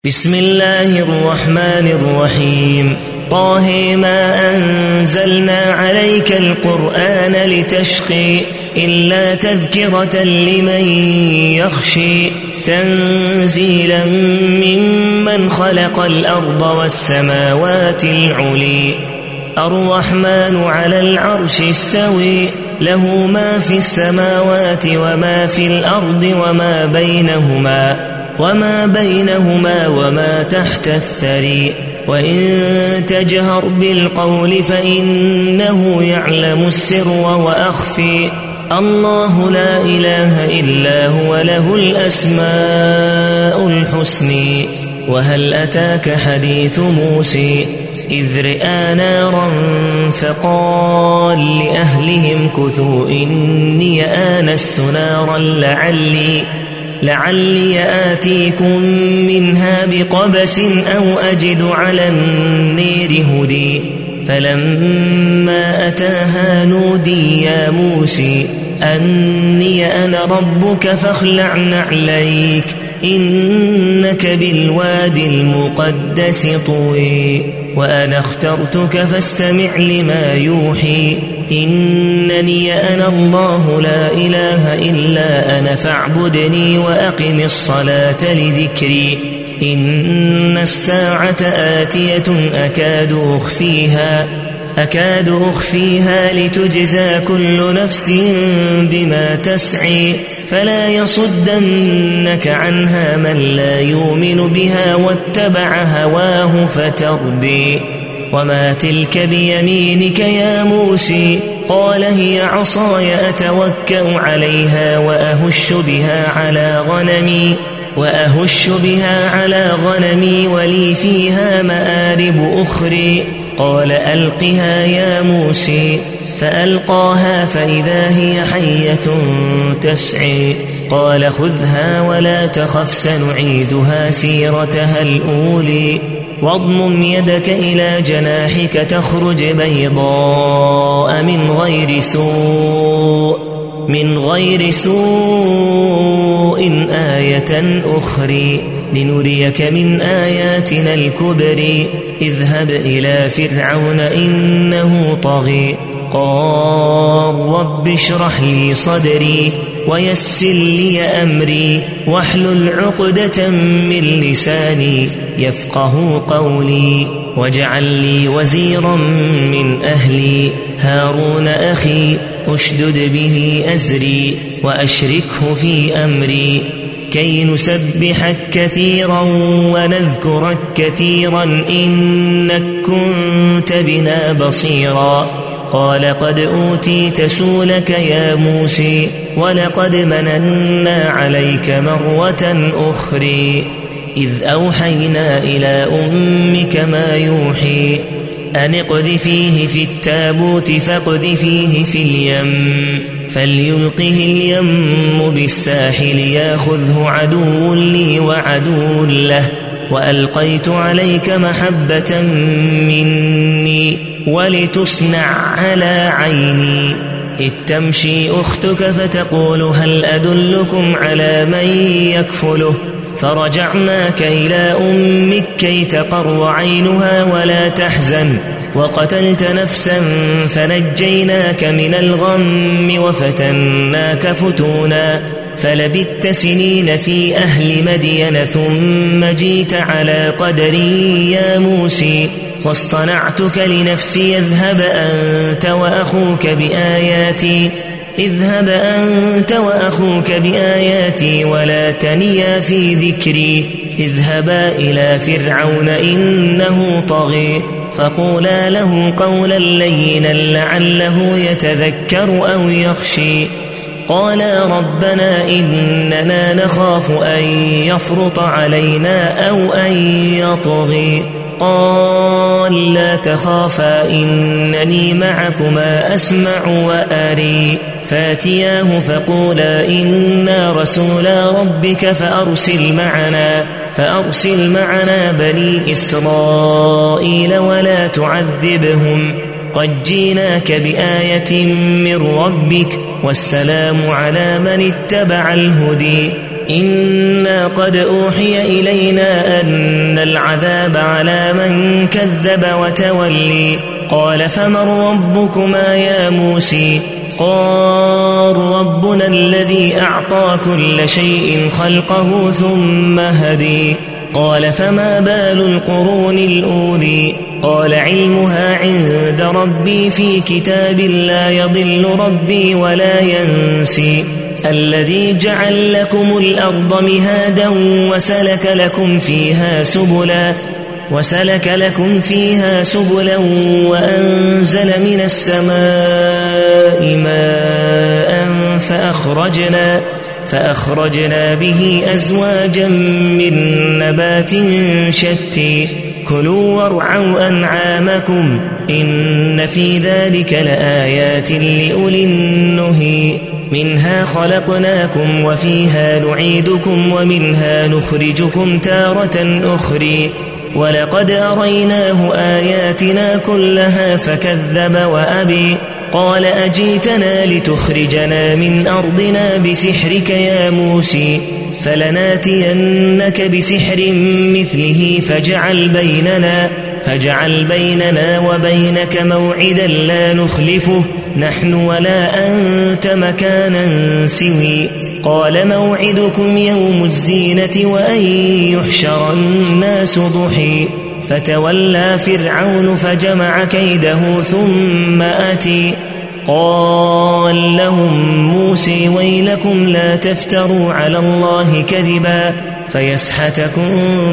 بسم الله الرحمن الرحيم. طه ما أنزلنا عليك القرآن لتشقي إلا تذكرة لمن يخشي تنزيلا ممن خلق الأرض والسماوات العلي الرحمن على العرش استوي له ما في السماوات وما في الأرض وما بينهما وما تحت الثري وإن تجهر بالقول فإنه يعلم السر وأخفي الله لا إله إلا هو له الأسماء الحسنى. وهل أتاك حديث موسى إذ رأى نارا فقال لأهلهم كثوا إني آنست نارا لعلي آتيكم منها بقبس أو أجد على النير هدي فلما أتاها نودي يا موسى أني أنا ربك فاخلع نعليك إنك بالوادي المقدس طوي وأنا اخترتك فاستمع لما يوحي إنني أنا الله لا إله إلا أنا فاعبدني وأقم الصلاة لذكري إن الساعة آتية أكاد أخفيها لتجزى كل نفس بما تسعي فلا يصدنك عنها من لا يؤمن بها واتبع هواه فتردي. وما تلك بيمينك يا موسى قال هي عصاي أتوكأ عليها وأهش بها على غنمي ولي فيها مآرب أخرى قال ألقها يا موسى فألقاها فإذا هي حية تسعي قال خذها ولا تخف سنعيدها سيرتها الأولي واضمم يدك إلى جناحك تخرج بيضاء من غير سوء آية أخرى لنريك من آياتنا الكبرى اذهب إلى فرعون إنه طغى قال رب اشرح لي صدري ويسر لي أمري واحلل عقدة من لساني يفقه قولي واجعل لي وزيرا من أهلي هارون أخي أشدد به أزري وأشركه في أمري كي نسبحك كثيرا ونذكرك كثيرا إنك كنت بنا بصيرا قال قد أوتيت سؤلك يا موسى ولقد مننا عليك مرة أخرى إذ أوحينا إلى أمك ما يوحي أن اقذفيه في التابوت فاقذفيه في اليم فليلقه اليم بالساحل ياخذه عدو لي وعدو له وألقيت عليك محبة مني ولتصنع على عيني إذ تمشي أختك فتقول هل أدلكم على من يكفله فرجعناك إلى أمك كي تقر عينها ولا تحزن وقتلت نفسا فنجيناك من الغم وفتناك فتونا فلبثت سنين في أهل مدين ثم جيت على قدري يا موسى واصطنعتك لنفسي اذهب أنت وأخوك بآياتي ولا تنيا في ذكري اذهبا إلى فرعون إنه طغى فقولا له قولا لينا لعله يتذكر أو يخشي قالا ربنا إننا نخاف أن يفرط علينا أو أن يطغي قال لا تخافا إنني معكما أسمع وأري فاتياه فقولا إنا رسولا ربك فأرسل معنا بني إسرائيل ولا تعذبهم قد جيناك بآية من ربك والسلام على من اتبع الهدي إنا قد أوحي إلينا أن العذاب على من كذب وتولي قال فمن ربكما يا موسى قال ربنا الذي أعطى كل شيء خلقه ثم هدي قال فما بال القرون الأولي قال علمها عند ربي في كتاب لا يضل ربي ولا ينسي الذي جعل لكم الأرض مهادا وسلك لكم فيها سبلا وأنزل من السماء ماء فأخرجنا به أزواجا من نبات شتى كلوا وارعوا أنعامكم إن في ذلك لآيات لأولي النهي منها خلقناكم وفيها نعيدكم ومنها نخرجكم تارة أخرى ولقد أريناه آياتنا كلها فكذب وأبي قال أجيتنا لتخرجنا من أرضنا بسحرك يا موسى فلناتينك بسحر مثله فاجعل بيننا وبينك موعدا لا نخلفه نحن ولا أنت مكانا سوي قال موعدكم يوم الزينة وأن يحشر الناس ضحى فتولى فرعون فجمع كيده ثم أتي قال لهم موسى ويلكم لا تفتروا على الله كذبا فيسحتكم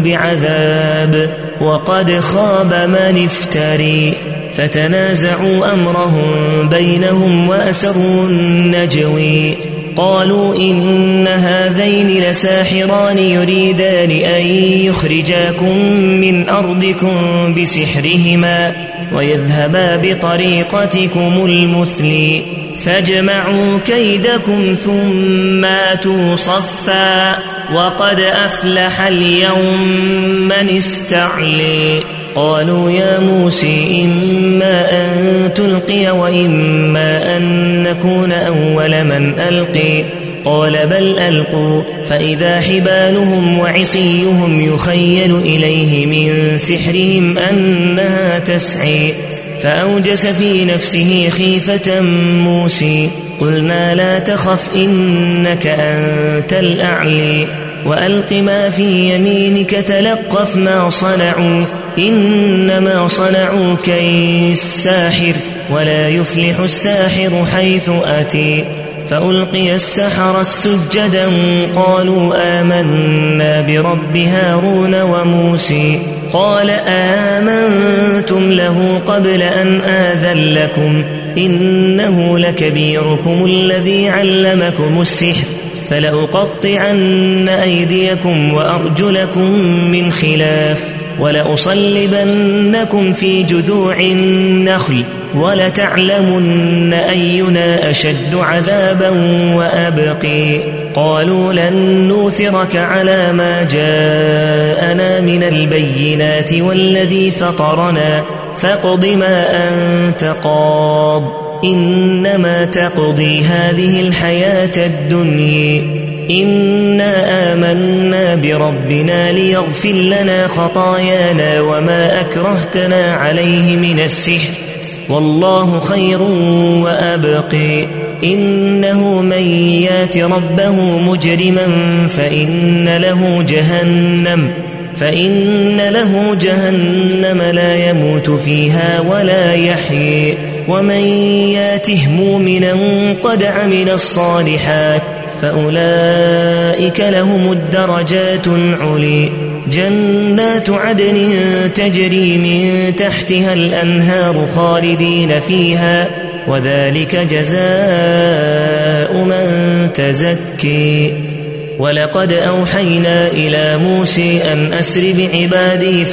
بعذاب وقد خاب من افتري فتنازعوا أمرهم بينهم وأسروا النجوي قالوا إن هذين لساحران يريدان أن يخرجاكم من أرضكم بسحرهما ويذهبا بطريقتكم المثلي فاجمعوا كيدكم ثم أتوا صفا وقد أفلح اليوم من استعلي قالوا يا موسى إما أن تلقي وإما أن نكون أول من ألقي قال بل ألقوا فإذا حبالهم وعصيهم يخيل إليه من سحرهم أنها تسعي فأوجس في نفسه خيفة موسى قلنا لا تخف إنك أنت الأعلي وألق ما في يمينك تلقف ما صنعوا إنما صنعوا كيد الساحر ولا يفلح الساحر حيث أتي فألقي السحرة سجدا قالوا آمنا برب هارون وموسى قال آمنتم له قبل أن آذن لكم إنه لكبيركم الذي علمكم السحر فلأقطعن أيديكم وأرجلكم من خلاف ولأصلبنكم في جذوع النخل ولتعلمن أينا أشد عذابا وأبقي قالوا لن نوثرك على ما جاءنا من البينات والذي فطرنا فاقض ما أنت قاض إنما تقضي هذه الحياة الدنيا إنا آمنا بربنا ليغفر لنا خطايانا وما أكرهتنا عليه من السحر والله خير وأبقي إنه من يات ربه مجرما فإن له جهنم لا يموت فيها ولا يحيي ومن ياته مؤمنا قد عمل الصالحات فأولئك لهم الدرجات العلي جنات عدن تجري من تحتها الأنهار خالدين فيها وذلك جزاء من تزكي ولقد أوحينا إلى موسى أن أسر بعبادي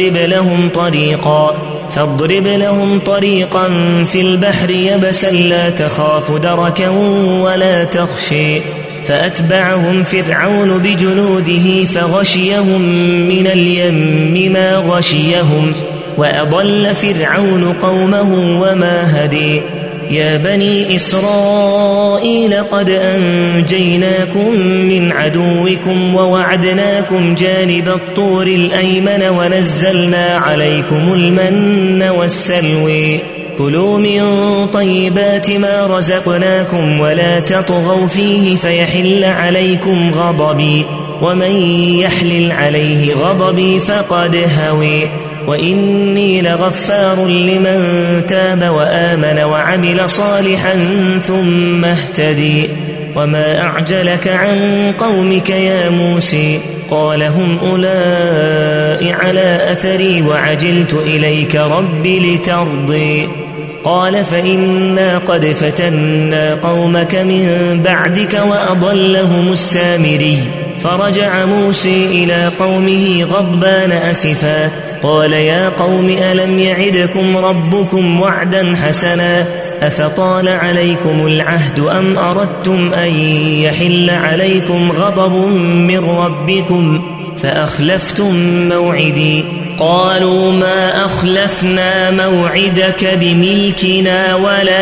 فاضرب لهم طريقا في البحر يبسا لا تخاف دركا ولا تخشي فأتبعهم فرعون بجنوده فغشيهم من اليم ما غشيهم وأضل فرعون قومه وما هدي يا بني إسرائيل قد أنجيناكم من عدوكم ووعدناكم جانب الطور الأيمن ونزلنا عليكم المن والسلوى كلوا من طيبات ما رزقناكم ولا تطغوا فيه فيحل عليكم غضبي ومن يحلل عليه غضبي فقد هوي وإني لغفار لمن تاب وآمن وعمل صالحا ثم اهتدي وما أعجلك عن قومك يا موسى قال هم أولئك على أثري وعجلت إليك رب لترضي قال فإنا قد فتنا قومك من بعدك وأضلهم السامري فرجع موسى إلى قومه غضبان أسفا قال يا قوم ألم يعدكم ربكم وعدا حسنا أفطال عليكم العهد أم أردتم أن يحل عليكم غضب من ربكم فأخلفتم موعدي قالوا ما أخلفنا موعدك بملكنا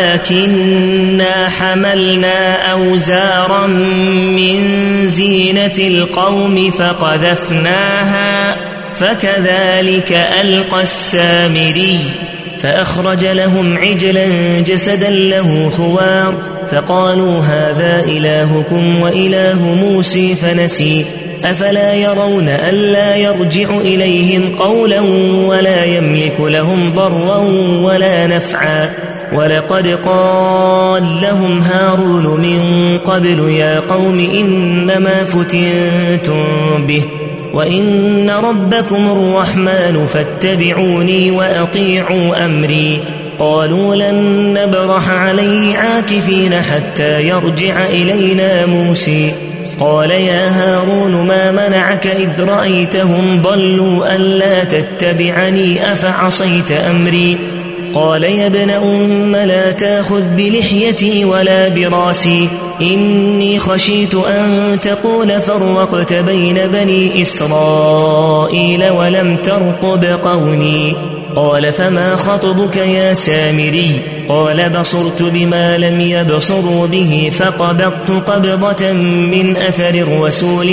ولكننا حملنا أوزارا من زينة القوم فقذفناها فكذلك ألقى السامري فأخرج لهم عجلا جسدا له خوار فقالوا هذا إلهكم وإله موسى فنسي أفلا يرون ألا يرجع إليهم قولا ولا يملك لهم ضرا ولا نفعا ولقد قال لهم هارون من قبل يا قوم إنما فتنتم به وإن ربكم الرحمن فاتبعوني وأطيعوا أمري قالوا لن نبرح عليه عاكفين حتى يرجع إلينا موسى قال يا هارون ما منعك إذ رأيتهم ضلوا ألا تتبعني أفعصيت أمري قال يا ابن أم لا تأخذ بلحيتي ولا براسي إني خشيت أن تقول فرقت بين بني إسرائيل ولم ترقب قولي قال فما خطبك يا سامري قال بصرت بما لم يبصروا به فقبضت قبضة من أثر الرسول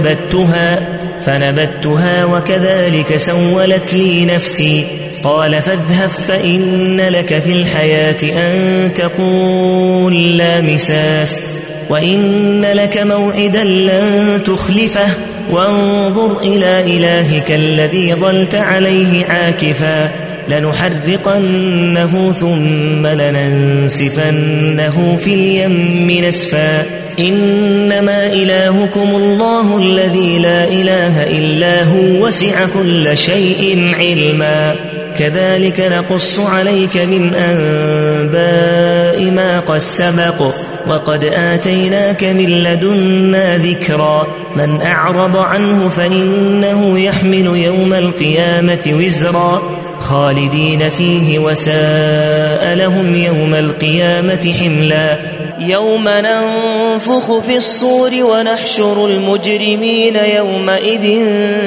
فنبتها وكذلك سولت لي نفسي قال فاذهب فإن لك في الحياة أن تقول لا مساس وإن لك موعدا لن تخلفه وانظر إلى إلهك الذي ظلت عليه عاكفا لنحرقنه ثم لننسفنه في اليم نسفا إنما إلهكم الله الذي لا إله إلا هو وسع كل شيء علما كذلك نقص عليك من أنباء ما قد سبق وقد آتيناك من لدنا ذكرا من أعرض عنه فإنه يحمل يوم القيامة وزرا خالدين فيه وساء لهم يوم القيامة حملا يوم ننفخ في الصور ونحشر المجرمين يومئذ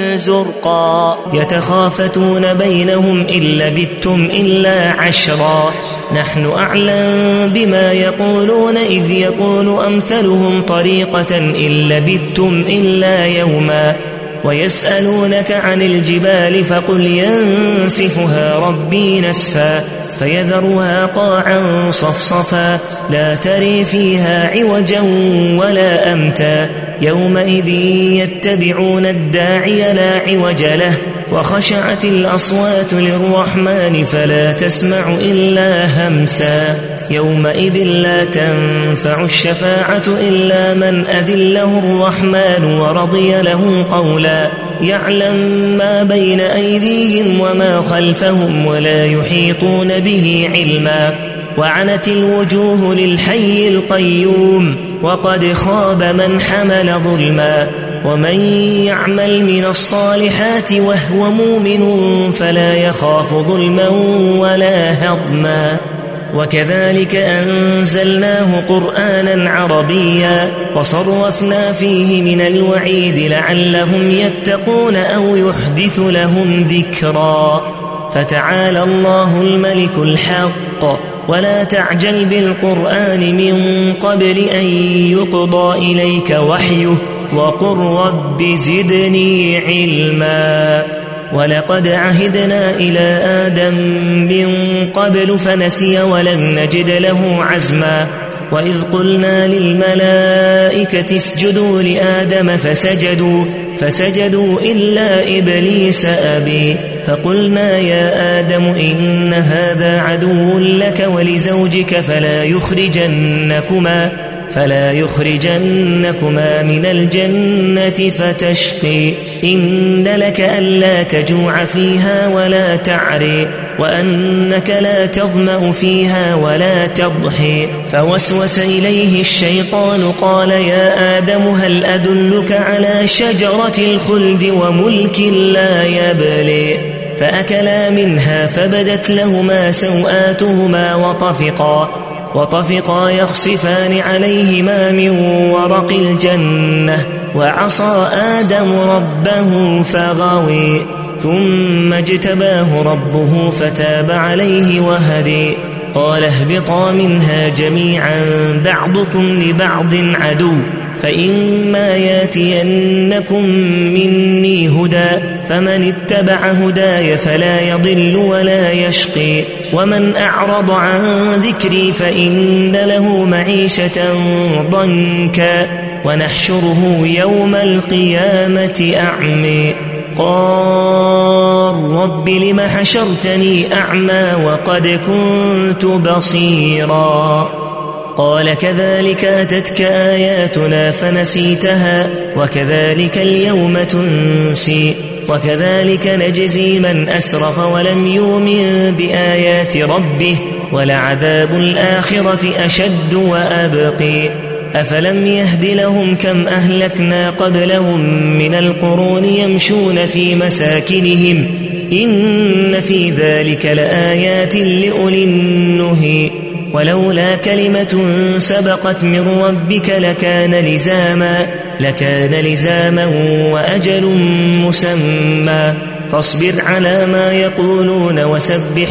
زرقا يتخافتون بينهم إن لبثتم إلا عشرا نحن أعلم بما يقولون إذ يقول أمثلهم طريقة إن لبثتم إلا يوما ويسألونك عن الجبال فقل ينسفها ربي نسفا فيذرها قاعا صفصفا لا تري فيها عوجا ولا أمتا يومئذ يتبعون الداعي لا عوج له وخشعت الأصوات للرحمن فلا تسمع إلا همسا يومئذ لا تنفع الشفاعة إلا من أذن له الرحمن ورضي له قولا يعلم ما بين أيديهم وما خلفهم ولا يحيطون به علما وعنت الوجوه للحي القيوم وقد خاب من حمل ظلما ومن يعمل من الصالحات وهو مؤمن فلا يخاف ظلما ولا هضما وكذلك أنزلناه قرآنا عربيا وصرفنا فيه من الوعيد لعلهم يتقون أو يحدث لهم ذكرا فتعالى الله الملك الحق ولا تعجل بالقرآن من قبل أن يقضى إليك وحيه وقل رب زدني علما ولقد عهدنا إلى آدم من قبل فنسي ولم نجد له عزما وإذ قلنا للملائكة اسجدوا لآدم فسجدوا إلا إبليس أبي فقلنا يا آدم إن هذا عدو لك ولزوجك فلا يخرجنكما من الجنة فتشقي إن لك ألا تجوع فيها ولا تعري وأنك لا تظمأ فيها ولا تضحي فوسوس إليه الشيطان قال يا آدم هل أدلك على شجرة الخلد وملك لا يبلي فأكلا منها فبدت لهما سوآتهما وطفقا يخصفان عليهما من ورق الجنة وعصى آدم ربه فغوي ثم اجتباه ربه فتاب عليه وهدي قال اهبطا منها جميعا بعضكم لبعض عدو فإما ياتينكم مني هدى فمن اتبع هداي فلا يضل ولا يشقي ومن أعرض عن ذكري فإن له معيشة ضنكا ونحشره يوم القيامة أعمي قال رب لم حشرتني أعمى وقد كنت بصيرا قال كذلك أتتك آياتنا فنسيتها وكذلك اليوم تنسي وكذلك نجزي من أسرف ولم يؤمن بآيات ربه ولعذاب الآخرة أشد وأبقي أفلم يهد لهم كم أهلكنا قبلهم من القرون يمشون في مساكنهم إن في ذلك لآيات لأولي النهي ولولا كلمة سبقت من ربك لكان لزاما وأجل مسمى فاصبر على ما يقولون وسبح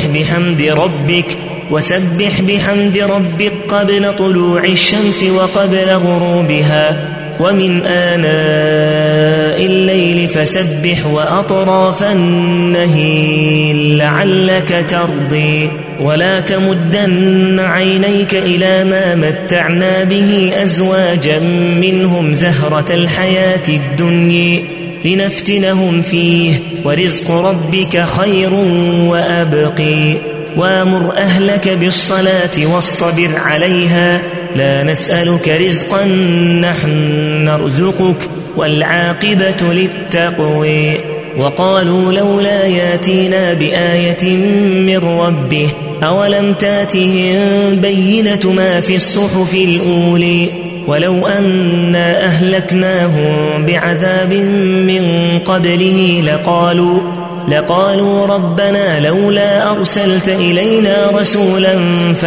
بحمد ربك قبل طلوع الشمس وقبل غروبها ومن آناء الليل فسبح وأطراف النهير لعلك ترضي ولا تمدن عينيك إلى ما متعنا به أزواجا منهم زهرة الحياة الدنيا لنفتنهم فيه ورزق ربك خير وأبقي وامر أهلك بالصلاة واصطبر عليها لا نسألك رزقا نحن نرزقك والعاقبة للتقوى وقالوا لولا ياتينا بآية من ربه أولم تاتهم بينة ما في الصحف الأولي ولو أنا أهلكناهم بعذاب من قبله لقالوا ربنا لولا أرسلت إلينا رسولا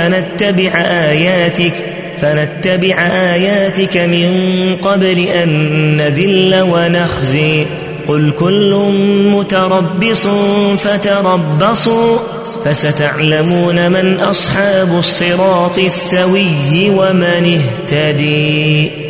فنتبع آياتك من قبل أن نذل ونخزي قل كل متربص فتربصوا فستعلمون من أصحاب الصراط السوي ومن اهتدي